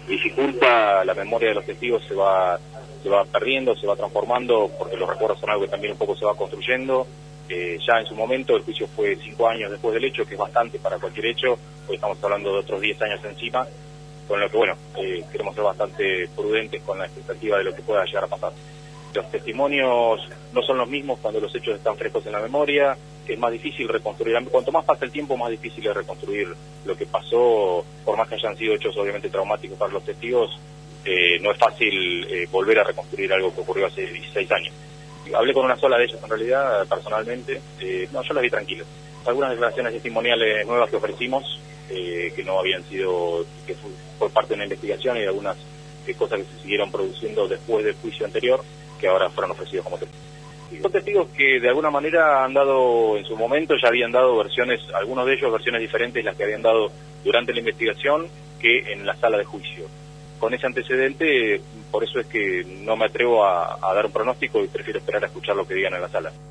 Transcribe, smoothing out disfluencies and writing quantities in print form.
dificulta, la memoria de los testigos se va perdiendo, se va transformando, porque los recuerdos son algo que también un poco se va construyendo. Ya en su momento, el juicio fue 5 años después del hecho, que es bastante para cualquier hecho, hoy estamos hablando de otros 10 años encima, con lo que, bueno, queremos ser bastante prudentes con la expectativa de lo que pueda llegar a pasar. Los testimonios no son los mismos cuando los hechos están frescos en la memoria, es más difícil reconstruir, cuanto más pasa el tiempo, más difícil es reconstruir lo que pasó, por más que hayan sido hechos obviamente traumáticos para los testigos, no es fácil volver a reconstruir algo que ocurrió hace 16 años. Hablé con una sola de ellas en realidad, personalmente, no, yo las vi tranquilas. Algunas declaraciones testimoniales nuevas que ofrecimos, que no habían sido, que fue parte de una investigación, y algunas cosas que se siguieron produciendo después del juicio anterior, que ahora fueron ofrecidos como testigos. Y son testigos que de alguna manera han dado, en su momento ya habían dado versiones, algunos de ellos versiones diferentes las que habían dado durante la investigación que en la sala de juicio. Con ese antecedente, por eso es que no me atrevo a dar un pronóstico y prefiero esperar a escuchar lo que digan en la sala.